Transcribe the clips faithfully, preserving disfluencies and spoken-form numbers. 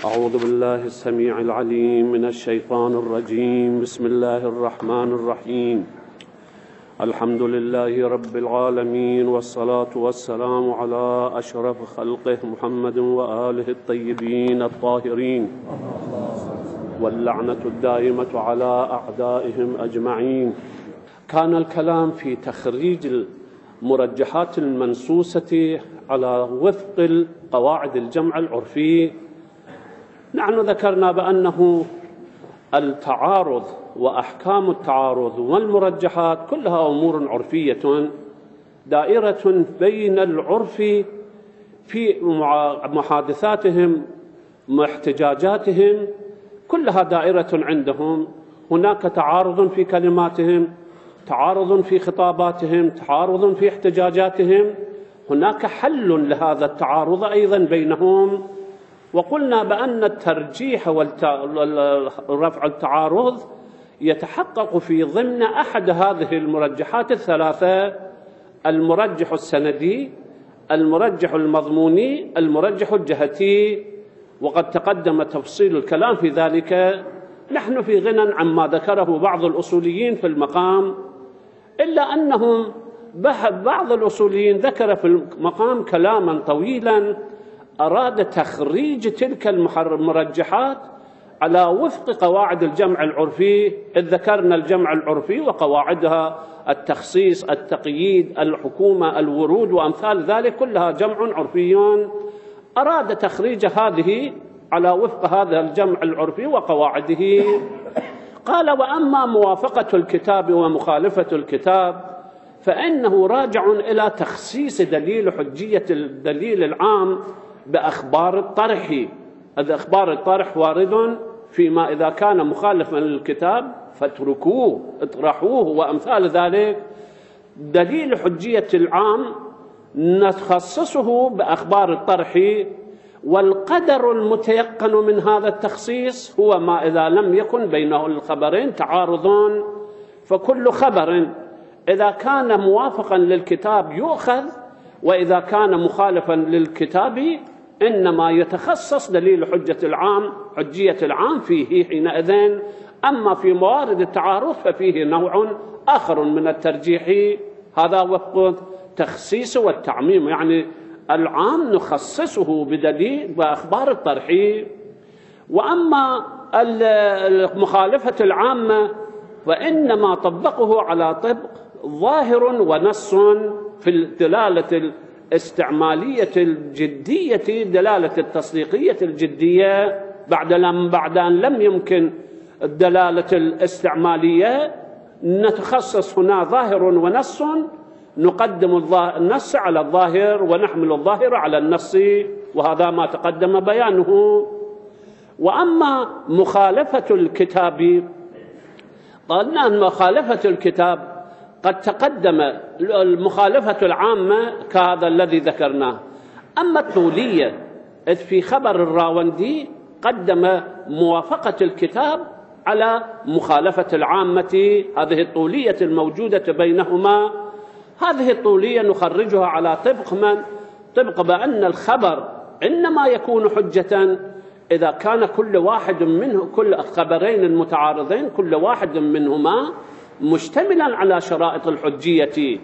أعوذ بالله السميع العليم من الشيطان الرجيم. بسم الله الرحمن الرحيم. الحمد لله رب العالمين، والصلاة والسلام على أشرف خلقه محمد وآله الطيبين الطاهرين، واللعنة الدائمة على أعدائهم أجمعين. كان الكلام في تخريج المرجحات المنصوصة على وفق قواعد الجمع العرفي. نحن ذكرنا بأنه التعارض وأحكام التعارض والمرجحات كلها أمور عرفية دائرة بين العرف في محادثاتهم واحتجاجاتهم، كلها دائرة عندهم. هناك تعارض في كلماتهم، تعارض في خطاباتهم، تعارض في احتجاجاتهم، هناك حل لهذا التعارض أيضا بينهم. وقلنا بأن الترجيح ورفع التعارض يتحقق في ضمن أحد هذه المرجحات الثلاثة: المرجح السندي، المرجح المضموني، المرجح الجهتي. وقد تقدم تفصيل الكلام في ذلك. نحن في غنى عما ذكره بعض الأصوليين في المقام، إلا أنهم بعض الأصوليين ذكر في المقام كلاما طويلا أراد تخريج تلك المرجحات على وفق قواعد الجمع العرفي، إذ ذكرنا الجمع العرفي وقواعدها: التخصيص، التقييد، الحكومة، الورود، وأمثال ذلك، كلها جمع عرفي. أراد تخريج هذه على وفق هذا الجمع العرفي وقواعده. قال: وأما موافقة الكتاب ومخالفة الكتاب فإنه راجع إلى تخصيص دليل حجية الدليل العام بأخبار الطرح. أخبار الطرح وارد فيما إذا كان مخالفا للكتاب فاتركوه، اطرحوه، وأمثال ذلك. دليل حجية العام نخصصه بأخبار الطرح، والقدر المتيقن من هذا التخصيص هو ما إذا لم يكن بينه الخبرين تعارض، فكل خبر إذا كان موافقا للكتاب يؤخذ، وإذا كان مخالفا للكتاب إنما يتخصص دليل حجة العام حجية العام فيه حينئذ. أما في موارد التعارض ففيه نوع آخر من الترجيح، هذا وفق تخصيص والتعميم، يعني العام نخصصه بدليل وأخبار الطرح. وأما المخالفة العامة فإنما طبقه على طبق ظاهر ونص في الدلالة الاستعمالية الجدية، دلالة التصديقية الجدية، بعد لم بعد أن لم يمكن الدلالة الاستعمالية نتخصص هنا ظاهر ونص، نقدم النص على الظاهر ونحمل الظاهر على النص، وهذا ما تقدم بيانه. وأما مخالفة الكتاب، قلنا أن مخالفة الكتاب قد تقدم المخالفة العامة كهذا الذي ذكرناه. أما الطولية، إذ في خبر الراوندي قدم موافقة الكتاب على مخالفة العامة، هذه الطولية الموجودة بينهما. هذه الطولية نخرجها على طبق من؟ طبق بأن الخبر إنما يكون حجة إذا كان كل واحد منه كل الخبرين المتعارضين كل واحد منهما مشتملا على شرائط الحجية،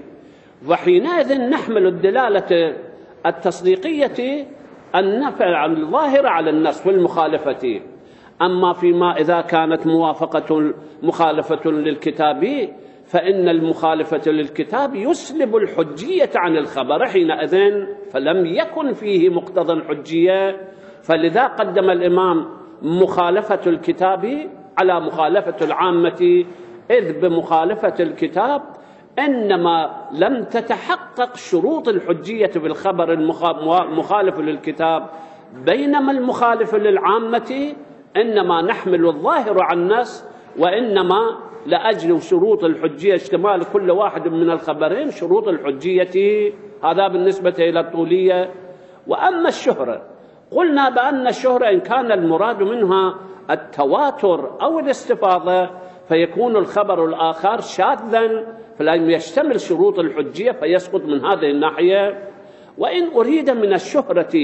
وحينئذ نحمل الدلالة التصديقية النفع عن الظاهر على النص والمخالفة. أما فيما إذا كانت موافقة مخالفة للكتاب فإن المخالفة للكتاب يسلب الحجية عن الخبر حينئذ، فلم يكن فيه مقتضى الحجية. فلذا قدم الإمام مخالفة الكتاب على مخالفة العامة، إذ بمخالفة الكتاب إنما لم تتحقق شروط الحجية بالخبر المخالف للكتاب، بينما المخالف للعامة إنما نحمل الظاهر عن النص، وإنما لأجل شروط الحجية اشتمال كل واحد من الخبرين شروط الحجية. هذا بالنسبة إلى الطولية. وأما الشهرة، قلنا بأن الشهرة إن كان المراد منها التواتر أو الاستفاضة فيكون الخبر الآخر شاذا فلم يشتمل شروط الحجية فيسقط من هذه الناحية. وإن أريد من الشهرة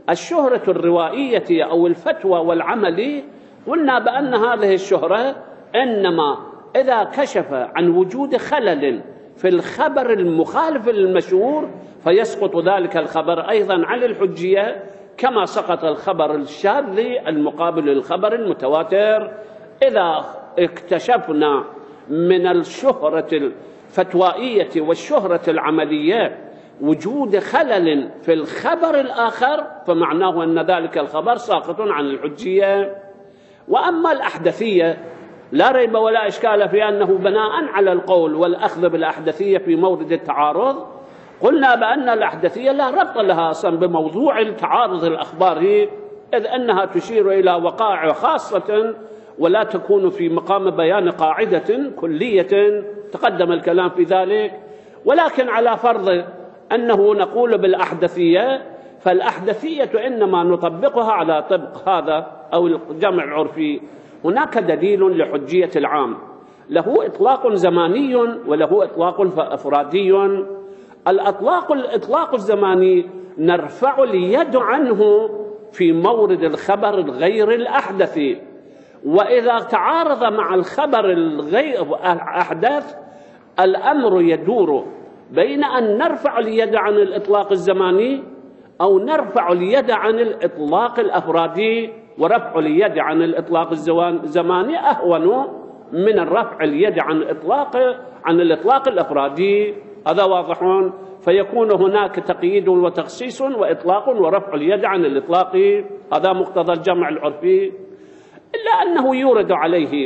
الشهرة الروائية أو الفتوى والعمل، قلنا بأن هذه الشهرة إنما إذا كشف عن وجود خلل في الخبر المخالف للمشهور فيسقط ذلك الخبر أيضا عن الحجية، كما سقط الخبر الشاذ المقابل للخبر المتواتر. إذا اكتشفنا من الشهرة الفتوائية والشهرة العملية وجود خلل في الخبر الآخر فمعناه أن ذلك الخبر ساقط عن الحجية. وأما الأحدثية لا ريب ولا إشكال في أنه بناء على القول والأخذ بالأحدثية في مورد التعارض، قلنا بأن الأحدثية لا ربط لها أصلا بموضوع التعارض الأخباري، إذ أنها تشير إلى وقائع خاصة ولا تكون في مقام بيان قاعدة كلية تقدم الكلام في ذلك. ولكن على فرض أنه نقول بالأحدثية، فالأحدثية إنما نطبقها على طبق هذا أو الجمع العرفي. هناك دليل لحجية العام له إطلاق زماني وله إطلاق أفرادي. الأطلاق الإطلاق الزماني نرفع اليد عنه في مورد الخبر الغير الأحدث، وإذا تعارض مع الخبر الغير الأحدث الأمر يدور بين أن نرفع اليد عن الإطلاق الزماني أو نرفع اليد عن الإطلاق الأفرادي، ورفع اليد عن الإطلاق الزماني أهون من الرفع اليد عن الإطلاق عن الإطلاق الأفرادي. هذا واضح، فيكون هناك تقييد وتخصيص وإطلاق ورفع اليد عن الإطلاق، هذا مقتضى الجمع العرفي. إلا أنه يورد عليه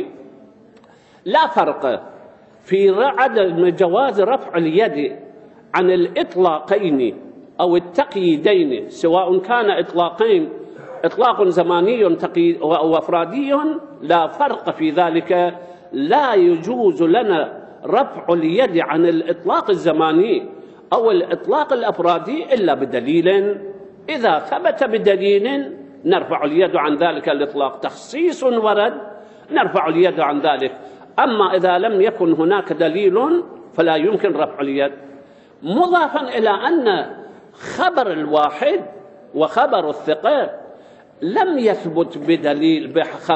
لا فرق في عدم جواز رفع اليد عن الإطلاقين أو التقييدين، سواء كان إطلاقين إطلاق زماني أو أفرادي، لا فرق في ذلك. لا يجوز لنا رفع اليد عن الإطلاق الزماني أو الإطلاق الأفرادي إلا بدليل. إذا ثبت بدليل نرفع اليد عن ذلك الإطلاق، تخصيص ورد نرفع اليد عن ذلك. أما إذا لم يكن هناك دليل فلا يمكن رفع اليد. مضافا إلى أن خبر الواحد وخبر الثقة لم يثبت بدليل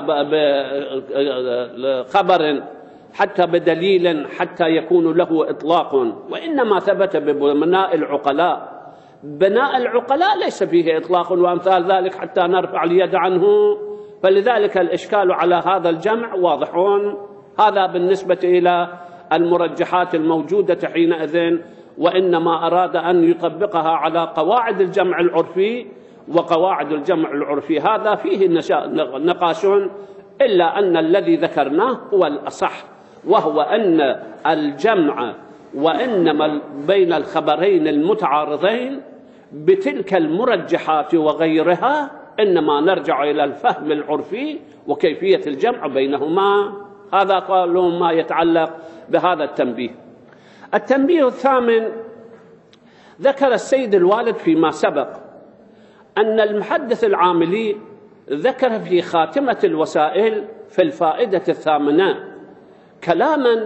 بخبر حتى بدليل حتى يكون له إطلاق، وإنما ثبت ببناء العقلاء. بناء العقلاء ليس فيه إطلاق وأمثال ذلك حتى نرفع اليد عنه، فلذلك الإشكال على هذا الجمع واضحون. هذا بالنسبة إلى المرجحات الموجودة حينئذ، وإنما أراد أن يطبقها على قواعد الجمع العرفي، وقواعد الجمع العرفي هذا فيه نقاش، إلا أن الذي ذكرناه هو الأصح، وهو أن الجمع وإنما بين الخبرين المتعارضين بتلك المرجحات وغيرها إنما نرجع إلى الفهم العرفي وكيفية الجمع بينهما. هذا قالوا ما يتعلق بهذا التنبيه. التنبيه الثامن، ذكر السيد الوالد فيما سبق أن المحدث العاملي ذكر في خاتمة الوسائل في الفائدة الثامنة كلاما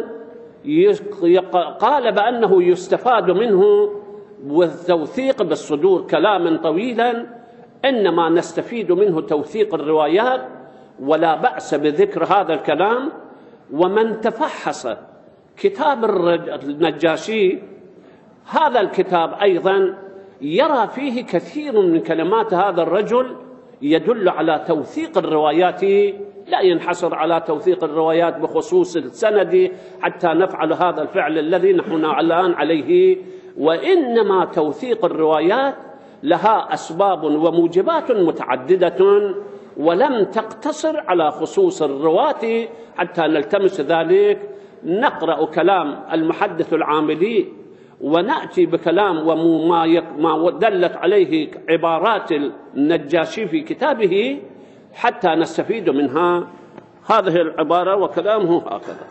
قال بأنه يستفاد منه والتوثيق بالصدور، كلاما طويلا إنما نستفيد منه توثيق الروايات ولا بأس بذكر هذا الكلام. ومن تفحص كتاب النجاشي هذا الكتاب أيضا يرى فيه كثير من كلمات هذا الرجل يدل على توثيق الروايات، لا ينحصر على توثيق الروايات بخصوص السند حتى نفعل هذا الفعل الذي نحن الآن عليه، وإنما توثيق الروايات لها أسباب وموجبات متعددة ولم تقتصر على خصوص الرواة حتى نلتمس ذلك. نقرأ كلام المحدث العاملي ونأتي بكلام وما دلت عليه عبارات النجاشي في كتابه حتى نستفيد منها. هذه العبارة وكلامه هكذا: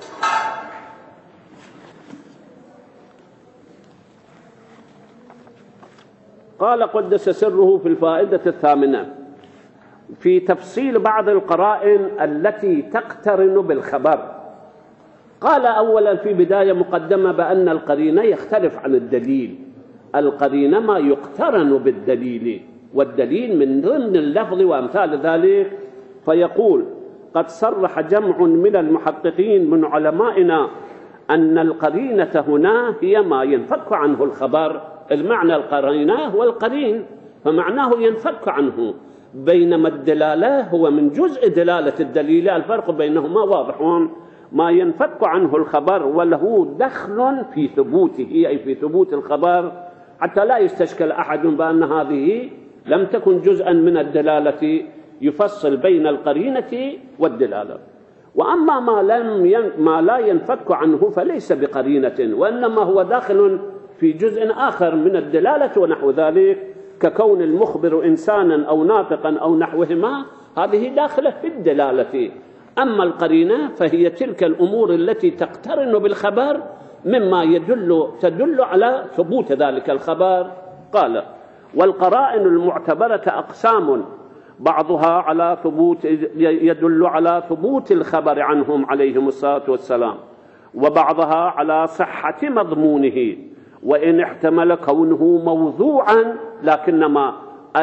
قال قدس سره في الفائدة الثامنة في تفصيل بعض القرائن التي تقترن بالخبر. قال أولا في بداية مقدمة بأن القرينة يختلف عن الدليل، القرينة ما يقترن بالدليل والدليل من ضمن اللفظ وأمثال ذلك. فيقول: قد صرح جمع من المحققين من علمائنا أن القرينة هنا هي ما ينفك عنه الخبر. المعنى القرينة هو القرين، فمعناه ينفك عنه، بينما الدلالة هو من جزء دلالة الدليل. الفرق بينهما واضح. ما ينفك عنه الخبر وله دخل في ثبوته، أي في ثبوت الخبر، حتى لا يستشكل أحد بأن هذه لم تكن جزءا من الدلالة، يفصل بين القرينة والدلالة. وأما ما, لم ين... ما لا ينفك عنه فليس بقرينة، وإنما هو داخل في جزء آخر من الدلالة ونحو ذلك، ككون المخبر إنسانا أو ناطقا أو نحوهما، هذه داخلة في الدلالة. أما القرينة فهي تلك الأمور التي تقترن بالخبر مما يدل تدل على ثبوت ذلك الخبر. قال: والقرائن المعتبرة أقسام، بعضها على ثبوت يدل على ثبوت الخبر عنهم عليهم الصلاة والسلام، وبعضها على صحة مضمونه وإن احتمل كونه موضوعا لكنما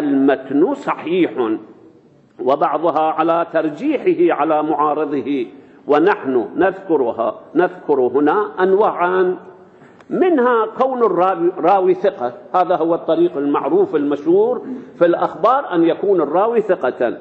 المتن صحيح، وبعضها على ترجيحه على معارضه، ونحن نذكرها نذكر هنا أنواعا، منها كون الراوي راوي ثقة. هذا هو الطريق المعروف المشهور في الأخبار، أن يكون الراوي ثقة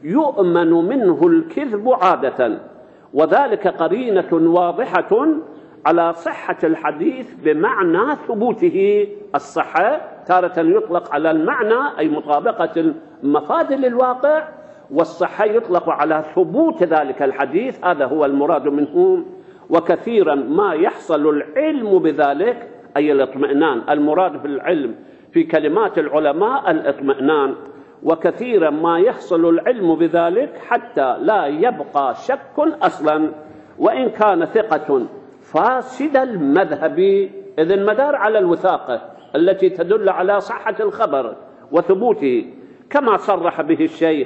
يؤمن منه الكذب عادة، وذلك قرينة واضحة على صحة الحديث بمعنى ثبوته. الصحة تارة يطلق على المعنى أي مطابقة المفاد للواقع، والصحة يطلق على ثبوت ذلك الحديث، هذا هو المراد منه. وكثيرا ما يحصل العلم بذلك أي الاطمئنان، المراد في العلم في كلمات العلماء الاطمئنان، وكثيرا ما يحصل العلم بذلك حتى لا يبقى شك أصلا، وإن كان ثقة فاسد المذهب، إذ المدار على الوثاقة التي تدل على صحة الخبر وثبوته، كما صرح به الشيخ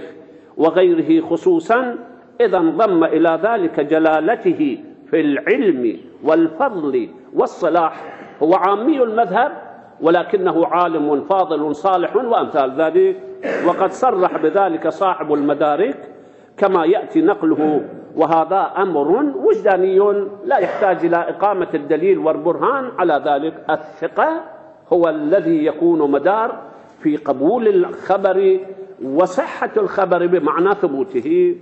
وغيره خصوصا، إذا انضم إلى ذلك جلالته في العلم والفضل والصلاح. هو عامي المذهب ولكنه عالم فاضل صالح وأمثال ذلك، وقد صرح بذلك صاحب المدارك كما يأتي نقله، وهذا أمر وجداني لا يحتاج إلى إقامة الدليل والبرهان على ذلك. الثقة هو الذي يكون مدار في قبول الخبر وصحة الخبر بمعنى ثبوته،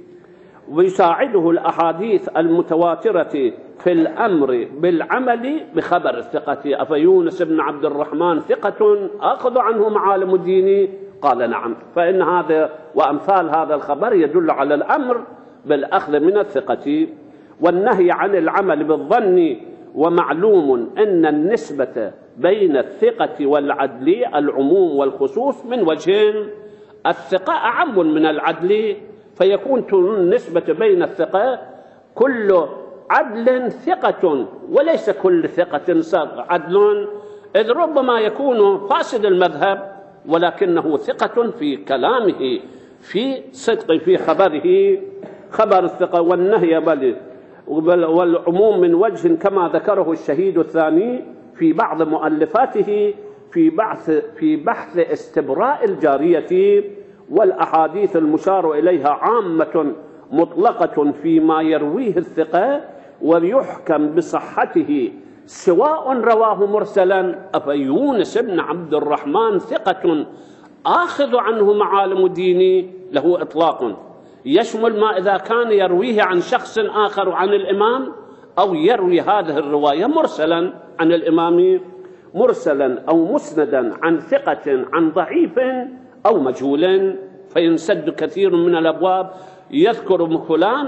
ويساعده الأحاديث المتواترة في الأمر بالعمل بخبر الثقة. أفيونس بن عبد الرحمن ثقة أخذ عنه معالم الدين؟ قال: نعم. فإن هذا وأمثال هذا الخبر يدل على الأمر بالأخذ من الثقة والنهي عن العمل بالظن. ومعلوم أن النسبة بين الثقة والعدل العموم والخصوص من وجهين: الثقة أعم من العدل، فيكون النسبة بين الثقة كل عدل ثقة وليس كل ثقة عدل، إذ ربما يكون فاسد المذهب ولكنه ثقة في كلامه في صدق في خبره. خبر الثقة والنهي بل والعموم من وجه كما ذكره الشهيد الثاني في بعض مؤلفاته في بحث في بحث استبراء الجارية. والأحاديث المشار إليها عامة مطلقة فيما يرويه الثقة ويحكم بصحته، سواء رواه مرسلا أفيونس بن عبد الرحمن ثقة آخذ عنه معالم الدين، له إطلاق يشمل ما إذا كان يرويه عن شخص آخر عن الإمام، أو يروي هذه الرواية مرسلا عن الإمام، مرسلا أو مسندا عن ثقة عن ضعيف أو مجهول، فينسد كثير من الأبواب. يذكر فلان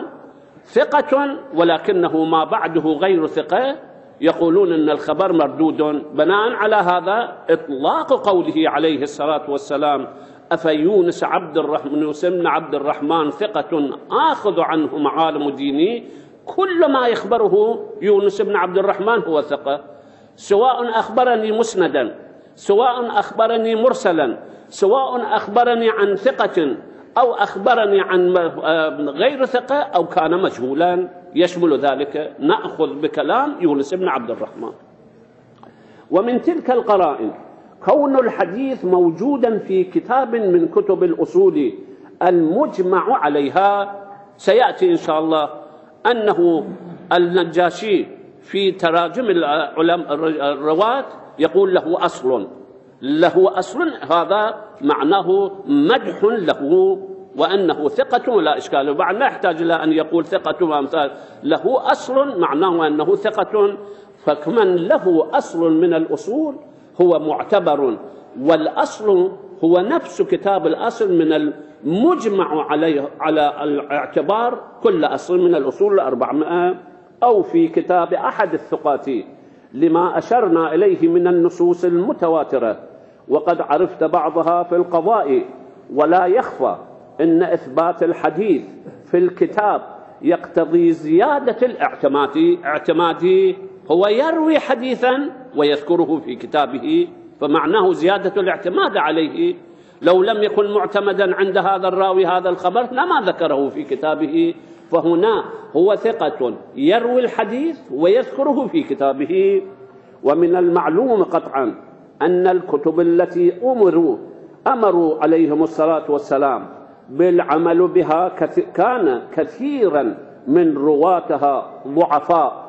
ثقة ولكنه ما بعده غير ثقة، يقولون أن الخبر مردود. بناء على هذا إطلاق قوله عليه الصلاة والسلام أفيونس عبد الرحمن بن عبد الرحمن ثقة آخذ عنه معالم ديني، كل ما يخبره يونس بن عبد الرحمن هو ثقة، سواء أخبرني مسندا، سواء أخبرني مرسلا، سواء أخبرني عن ثقة أو أخبرني عن غير ثقة أو كان مجهولا، يشمل ذلك نأخذ بكلام يونس بن عبد الرحمن. ومن تلك القرائن كون الحديث موجودا في كتاب من كتب الأصول المجمع عليها، سيأتي إن شاء الله أنه النجاشي في تراجم الرواة يقول له أصل، له أصل، هذا معناه مدح له وأنه ثقة ولا إشكال، وبعد ما يحتاج إلى أن يقول ثقة وأمثال، له أصل معناه أنه ثقة. فمن له أصل من الأصول هو معتبر، والأصل هو نفس كتاب الأصل من المجمع عليه على الاعتبار كل أصل من الأصول الأربعمائة، أو في كتاب أحد الثقات لما أشرنا إليه من النصوص المتواترة، وقد عرفت بعضها في القضاء. ولا يخفى أن إثبات الحديث في الكتاب يقتضي زيادة الاعتماد. اعتمادي هو يروي حديثا ويذكره في كتابه، فمعناه زيادة الاعتماد عليه. لو لم يكن معتمدا عند هذا الراوي هذا الخبر لما ذكره في كتابه، فهنا هو ثقة يروي الحديث ويذكره في كتابه. ومن المعلوم قطعا أن الكتب التي أمروا أمروا عليهم الصلاة والسلام بالعمل بها كان كثيرا من رواتها ضعفاء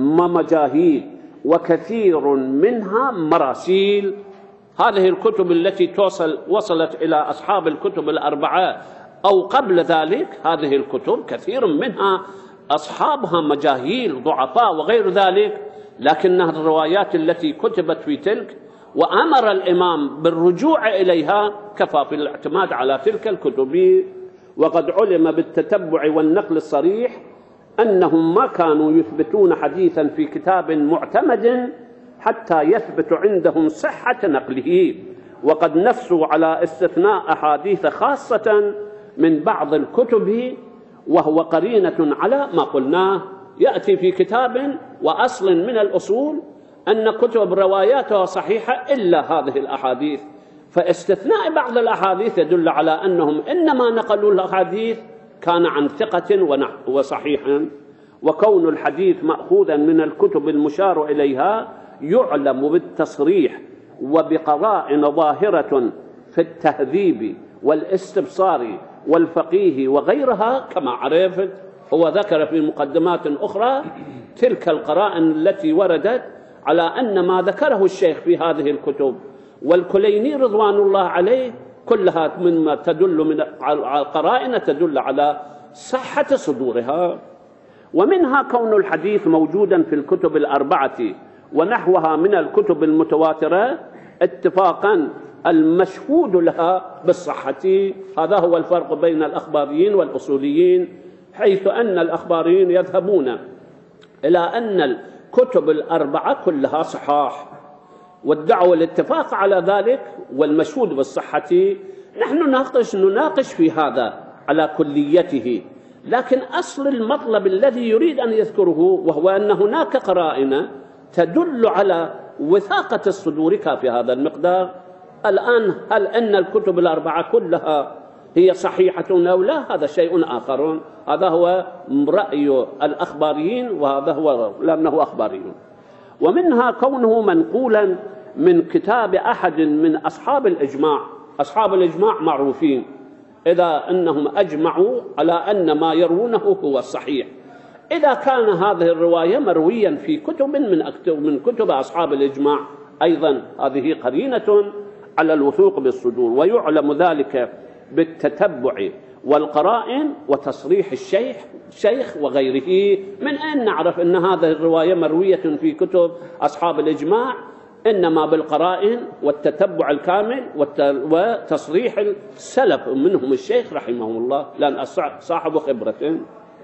ومجاهيل، وكثير منها مراسيل. هذه الكتب التي توصل وصلت إلى أصحاب الكتب الأربعة أو قبل ذلك، هذه الكتب كثير منها أصحابها مجاهيل ضعفاء وغير ذلك، لكنها الروايات التي كتبت في تلك وأمر الإمام بالرجوع إليها كفى في الاعتماد على تلك الكتب. وقد علم بالتتبع والنقل الصريح أنهم ما كانوا يثبتون حديثا في كتاب معتمد حتى يثبت عندهم صحة نقله، وقد نفسوا على استثناء أحاديث خاصة من بعض الكتب، وهو قرينة على ما قلناه. يأتي في كتاب وأصل من الأصول أن كتب رواياتها صحيحة إلا هذه الأحاديث، فاستثناء بعض الأحاديث يدل على أنهم إنما نقلوا الأحاديث كان عن ثقة وصحيحا. وكون الحديث مأخوذا من الكتب المشار إليها يعلم بالتصريح وبقرائن ظاهرة في التهذيب والاستبصار والفقيه وغيرها كما عرفت. هو ذكر في مقدمات أخرى تلك القرائن التي وردت على أن ما ذكره الشيخ في هذه الكتب والكليني رضوان الله عليه كلها مما تدل من القرائن تدل على صحة صدورها. ومنها كون الحديث موجودا في الكتب الأربعة ونحوها من الكتب المتواترة اتفاقا المشهود لها بالصحة. هذا هو الفرق بين الأخباريين والأصوليين، حيث أن الأخباريين يذهبون إلى أن الكتب الأربعة كلها صحاح وادعوا الاتفاق على ذلك والمشهود بالصحة. نحن نناقش نناقش في هذا على كليته، لكن أصل المطلب الذي يريد أن يذكره وهو أن هناك قرائن تدل على وثاقة الصدور في هذا المقدار. الآن هل أن الكتب الأربعة كلها هي صحيحة أو لا؟ هذا شيء آخر، هذا هو رأي الأخباريين وهذا هو لأنه أخباريون. ومنها كونه منقولا من كتاب أحد من أصحاب الإجماع. أصحاب الإجماع معروفين إذا أنهم أجمعوا على أن ما يروونه هو الصحيح. إذا كان هذه الرواية مرويا في كتب من من كتب أصحاب الإجماع أيضا هذه قرينة على الوثوق بالصدور، ويعلم ذلك بالتتبع والقرائن وتصريح الشيخ الشيخ وغيره. من أين نعرف أن هذه الرواية مروية في كتب أصحاب الإجماع؟ إنما بالقرائن والتتبع الكامل وتصريح السلف منهم الشيخ رحمه الله، لأن صاحب خبرة.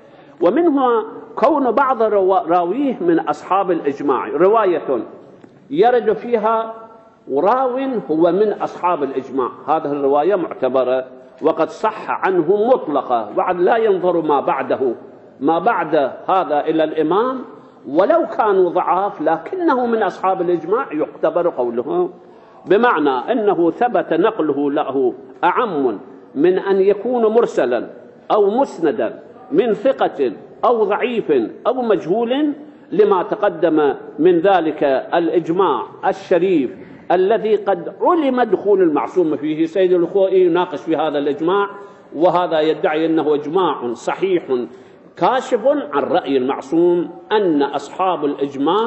ومنها كون بعض راويه من أصحاب الإجماع رواية يرد فيها راو هو من أصحاب الإجماع، هذه الرواية معتبرة وقد صح عنه مطلقة، بعد لا ينظر ما بعده ما بعد هذا إلى الإمام ولو كانوا ضعاف لكنه من أصحاب الإجماع يعتبر قوله، بمعنى أنه ثبت نقله له أعم من أن يكون مرسلا أو مسندا من ثقة أو ضعيف أو مجهول، لما تقدم من ذلك الإجماع الشريف الذي قد علم دخول المعصوم فيه. سيد الخوئي يناقش في هذا الإجماع، وهذا يدعي أنه إجماع صحيح كاشف عن رأي المعصوم، أن أصحاب الإجماع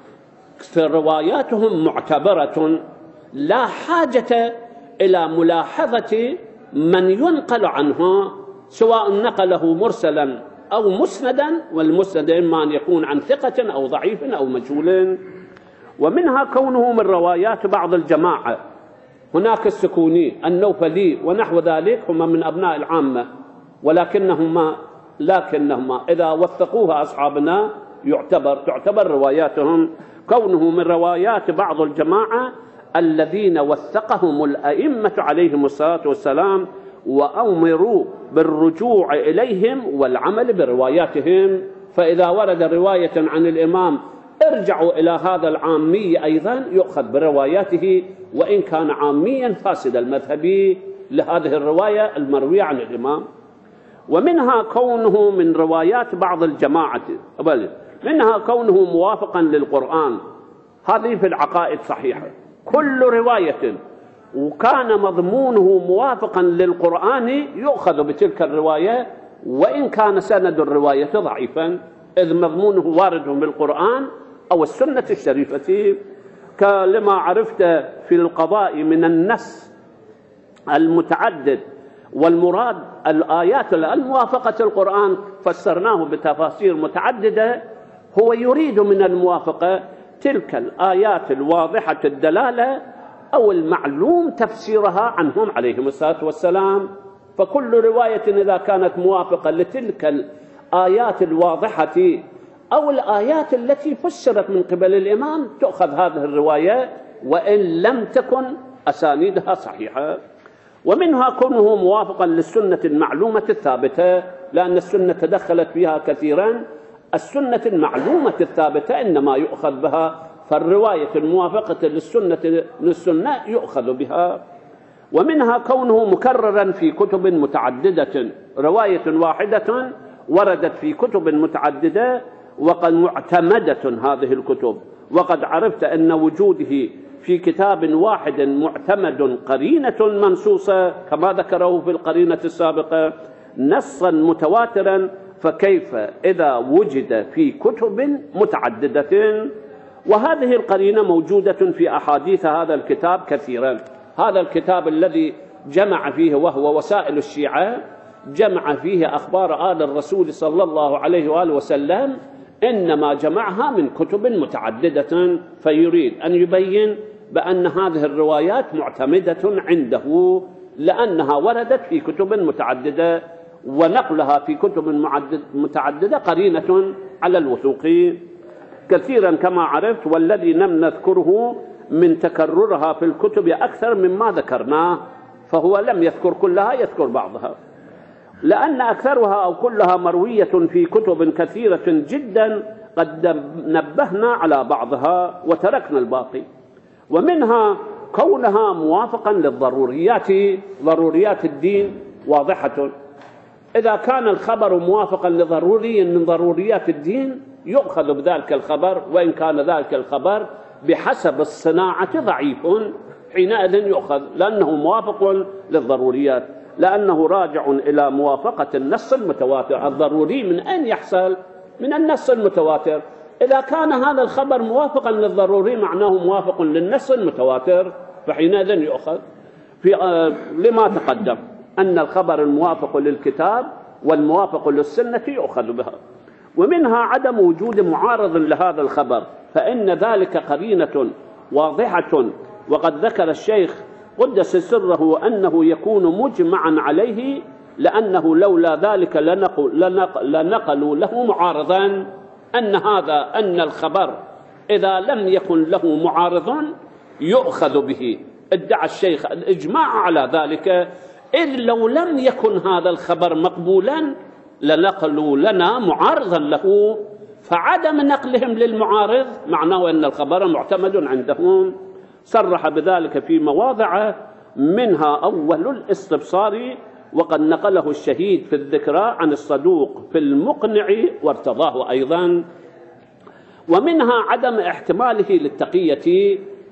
رواياتهم معتبرة، لا حاجة إلى ملاحظة من ينقل عنها، سواء نقله مرسلا أو مسندا، والمسند إما أن يكون عن ثقة أو ضعيف أو مجهول. ومنها كونه من روايات بعض الجماعة. هناك السكوني، النوفلي ونحو ذلك هم من أبناء العامة، ولكنهما لكنهما إذا وثقوها أصحابنا يعتبر تعتبر رواياتهم. كونه من روايات بعض الجماعة الذين وثقهم الأئمة عليهم الصلاة والسلام وأمروا بالرجوع إليهم والعمل برواياتهم. فإذا ورد رواية عن الإمام ارجعوا إلى هذا العامي أيضا يؤخذ برواياته، وإن كان عاميا فاسد المذهب لهذه الرواية المروية عن الإمام. ومنها كونه من روايات بعض الجماعة، منها كونه موافقا للقرآن. هذه في العقائد صحيحة، كل رواية وكان مضمونه موافقا للقرآن يؤخذ بتلك الرواية، وإن كان سند الرواية ضعيفا، إذ مضمونه وارد بالقرآن أو السنة الشريفة. كلما عرفت في القضاء من النص المتعدد، والمراد الآيات الموافقة القرآن فسرناه بتفاسير متعددة، هو يريد من الموافقة تلك الآيات الواضحة الدلالة أو المعلوم تفسيرها عنهم عليهم الصلاة والسلام. فكل رواية إذا كانت موافقة لتلك الآيات الواضحة أو الآيات التي فسرت من قبل الإمام تؤخذ هذه الرواية، وإن لم تكن أسانيدها صحيحة. ومنها كونه موافقا للسنة المعلومة الثابتة، لأن السنة تدخلت فيها كثيرا. السنة المعلومة الثابتة إنما يؤخذ بها، فالرواية الموافقة للسنة للسنة يؤخذ بها. ومنها كونه مكررا في كتب متعددة، رواية واحدة وردت في كتب متعددة وقد معتمدة هذه الكتب، وقد عرفت أن وجوده في كتاب واحد معتمد قرينة منصوصة كما ذكره في القرينة السابقة نصا متواترا، فكيف إذا وجد في كتب متعددة؟ وهذه القرينة موجودة في أحاديث هذا الكتاب كثيرا. هذا الكتاب الذي جمع فيه وهو وسائل الشيعة، جمع فيه أخبار آل الرسول صلى الله عليه وآله وسلم، إنما جمعها من كتب متعددة، فيريد أن يبين بأن هذه الروايات معتمدة عنده لأنها وردت في كتب متعددة، ونقلها في كتب متعددة قرينة على الوثوق كثيرا كما عرفت. والذي لم نذكره من تكررها في الكتب أكثر مما ذكرناه، فهو لم يذكر كلها، يذكر بعضها، لأن أكثرها أو كلها مروية في كتب كثيرة جدا قد نبهنا على بعضها وتركنا الباقي. ومنها كونها موافقا للضروريات، ضروريات الدين واضحة. إذا كان الخبر موافقا لضروري من ضروريات الدين يؤخذ بذلك الخبر، وإن كان ذلك الخبر بحسب الصناعة ضعيف حينئذ يؤخذ، لأنه موافق للضروريات، لأنه راجع إلى موافقة النص المتواتر. الضروري من أين يحصل؟ من النص المتواتر. إذا كان هذا الخبر موافقا للضروري معناه موافق للنص المتواتر، فحينئذ يؤخذ. في آه لما تقدم أن الخبر الموافق للكتاب والموافق للسنة يؤخذ بها. ومنها عدم وجود معارض لهذا الخبر، فإن ذلك قرينة واضحة، وقد ذكر الشيخ قدس سره أنه يكون مجمعا عليه، لأنه لولا ذلك لنقل لنقل لنقلوا له معارضا، أن هذا أن الخبر إذا لم يكن له معارض يؤخذ به. ادعى الشيخ الإجماع على ذلك، إذ لو لم يكن هذا الخبر مقبولا لنقلوا لنا معارضا له، فعدم نقلهم للمعارض معناه أن الخبر معتمد عندهم. صرح بذلك في مواضع، منها أول الاستبصار، وقد نقله الشهيد في الذكرى عن الصدوق في المقنع وارتضاه أيضا. ومنها عدم احتماله للتقية،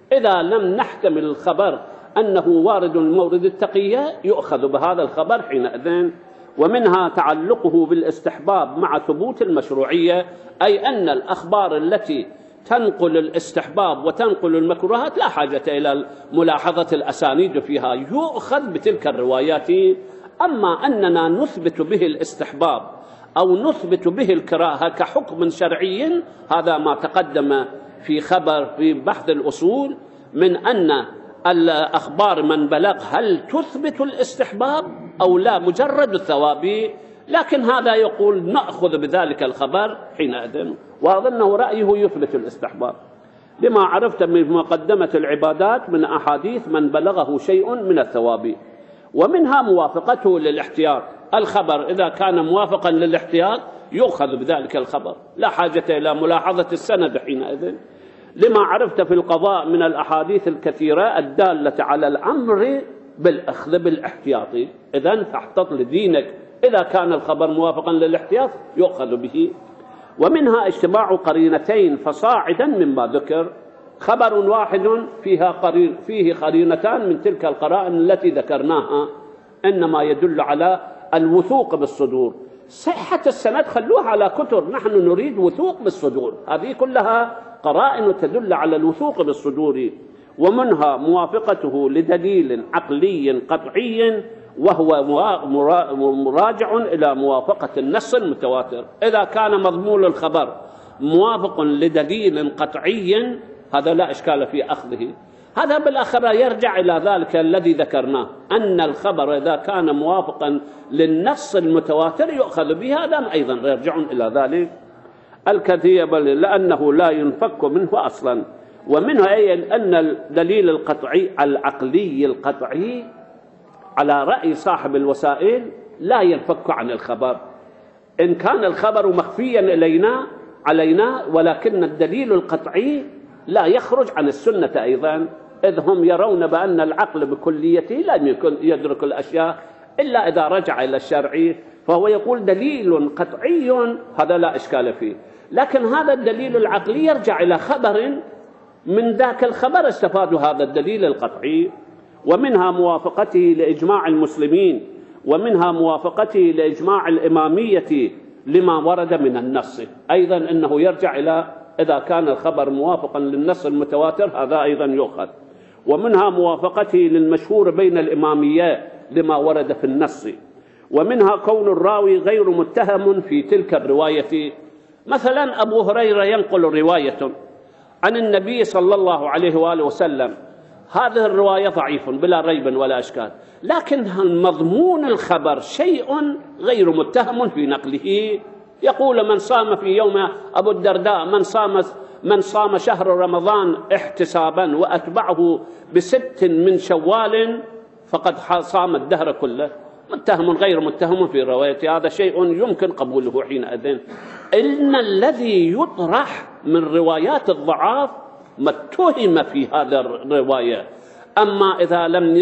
إذا لم نحتمل الخبر أنه وارد من مورد التقية يؤخذ بهذا الخبر حينئذ. ومنها تعلقه بالاستحباب مع ثبوت المشروعية، أي أن الأخبار التي تنقل الاستحباب وتنقل المكروهات لا حاجة إلى ملاحظة الأسانيد فيها، يؤخذ بتلك الروايات. أما أننا نثبت به الاستحباب أو نثبت به الكراهة كحكم شرعي، هذا ما تقدم في خبر في بحث الأصول من أن الأخبار من بلغ هل تثبت الاستحباب أو لا، مجرد الثواب. لكن هذا يقول نأخذ بذلك الخبر حينئذ، وأظنه رأيه يثبت الاستحباب لما عرفت من مقدمة العبادات من أحاديث من بلغه شيء من الثواب. ومنها موافقته للاحتياط، الخبر إذا كان موافقا للاحتياط يؤخذ بذلك الخبر، لا حاجة إلى ملاحظة السند حينئذ، لما عرفت في القضاء من الأحاديث الكثيرة الدالة على الأمر بالأخذ بالاحتياط. إذن فاحتط لدينك، إذا كان الخبر موافقا للاحتياط يؤخذ به. ومنها اجتماع قرينتين فصاعدا مما ذكر، خبر واحد فيها قرين فيه قرينتان من تلك القرائن التي ذكرناها، إنما يدل على الوثوق بالصدور. صحة السند خلوها على كتر، نحن نريد وثوق بالصدور، هذه كلها قرائن تدل على الوثوق بالصدور. ومنها موافقته لدليل عقلي قطعي وهو مراجع إلى موافقة النص المتواتر. إذا كان مضمون الخبر موافق لدليل قطعي هذا لا إشكال في أخذه. هذا بالآخرة يرجع إلى ذلك الذي ذكرناه، أن الخبر إذا كان موافقا للنص المتواتر يؤخذ به، هذا أيضا يرجع إلى ذلك الكثير، بل لأنه لا ينفك منه أصلا. ومنه أي أن الدليل القطعي العقلي القطعي على رأي صاحب الوسائل لا ينفك عن الخبر، إن كان الخبر مخفيا إلينا علينا، ولكن الدليل القطعي لا يخرج عن السنة أيضا، إذ هم يرون بأن العقل بكليته لا يمكن يدرك الأشياء إلا إذا رجع إلى الشرع، فهو يقول دليل قطعي هذا لا إشكال فيه. لكن هذا الدليل العقلي يرجع إلى خبر، من ذاك الخبر استفادوا هذا الدليل القطعي. ومنها موافقته لإجماع المسلمين، ومنها موافقته لإجماع الإمامية لما ورد من النص، أيضا أنه يرجع إلى إذا كان الخبر موافقا للنص المتواتر هذا أيضا يؤخذ. ومنها موافقته للمشهور بين الإمامية لما ورد في النص. ومنها كون الراوي غير متهم في تلك الرواية، مثلا أبو هريرة ينقل رواية عن النبي صلى الله عليه وآله وسلم، هذه الرواية ضعيف بلا ريب ولا أشكال، لكن مضمون الخبر شيء غير متهم في نقله. يقول من صام في يوم أبو الدرداء من صام من صام شهر رمضان احتسابا وأتبعه بست من شوال فقد صام الدهر كله، متهم غير متهم في روايته، هذا شيء يمكن قبوله حينئذ. إن الذي يطرح من روايات الضعاف ما اتهم في هذا الرواية، أما إذا لم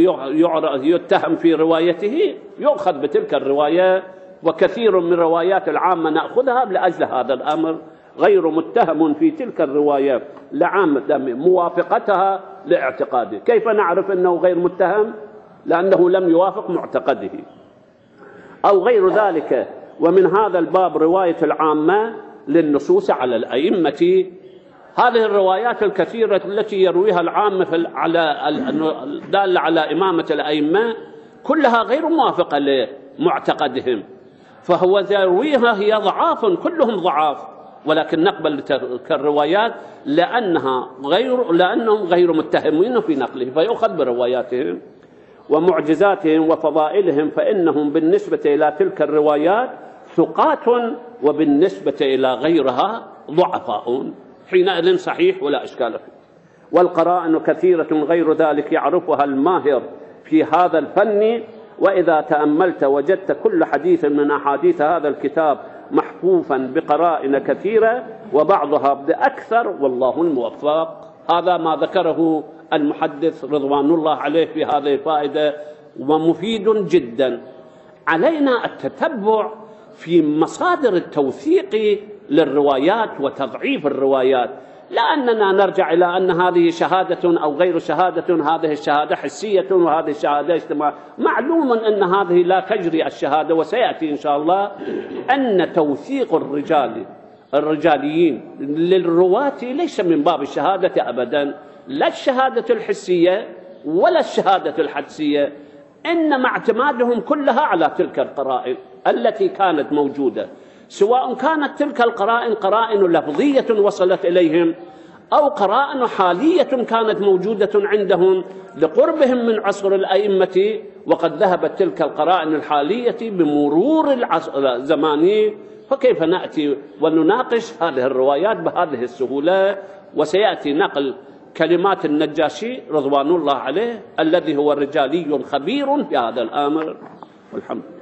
يتهم في روايته يؤخذ بتلك الرواية. وكثير من روايات العامة نأخذها لأجل هذا الأمر، غير متهم في تلك الرواية لعامة موافقتها لاعتقاده. كيف نعرف أنه غير متهم؟ لأنه لم يوافق معتقده أو غير ذلك. ومن هذا الباب رواية العامة للنصوص على الأئمة، هذه الروايات الكثيرة التي يرويها العامة على الدالة على إمامة الأئمة كلها غير موافقة لمعتقدهم، فهو يرويها هي ضعاف، كلهم ضعاف، ولكن نقبل تلك الروايات لأنها غير لأنهم غير متهمين في نقله فيؤخذ برواياتهم. ومعجزاتهم وفضائلهم فإنهم بالنسبة إلى تلك الروايات ثقات، وبالنسبة إلى غيرها ضعفاء، حينئذ صحيح ولا إشكال فيه. والقرائن كثيرة غير ذلك يعرفها الماهر في هذا الفن، وإذا تأملت وجدت كل حديث من أحاديث هذا الكتاب محفوفا بقرائن كثيرة وبعضها بأكثر، والله الموفق. هذا ما ذكره المحدث رضوان الله عليه في هذه الفائدة، ومفيد جدا. علينا التتبع في مصادر التوثيق للروايات وتضعيف الروايات، لا أننا نرجع إلى أن هذه شهادة أو غير شهادة، هذه الشهادة حسية وهذه الشهادة اجتماعية. معلوم أن هذه لا تجري الشهادة، وسيأتي إن شاء الله أن توثيق الرجال الرجاليين للرواة ليس من باب الشهادة أبدا، لا الشهادة الحسية ولا الشهادة الحدسية، إنما اعتمادهم كلها على تلك القرائن التي كانت موجودة، سواء كانت تلك القرائن قرائن لفظية وصلت إليهم أو قرائن حالية كانت موجودة عندهم لقربهم من عصر الأئمة، وقد ذهبت تلك القرائن الحالية بمرور الزمان. فكيف نأتي ونناقش هذه الروايات بهذه السهولة؟ وسيأتي نقل كلمات النجاشي رضوان الله عليه الذي هو رجالي خبير في هذا الأمر، والحمد لله.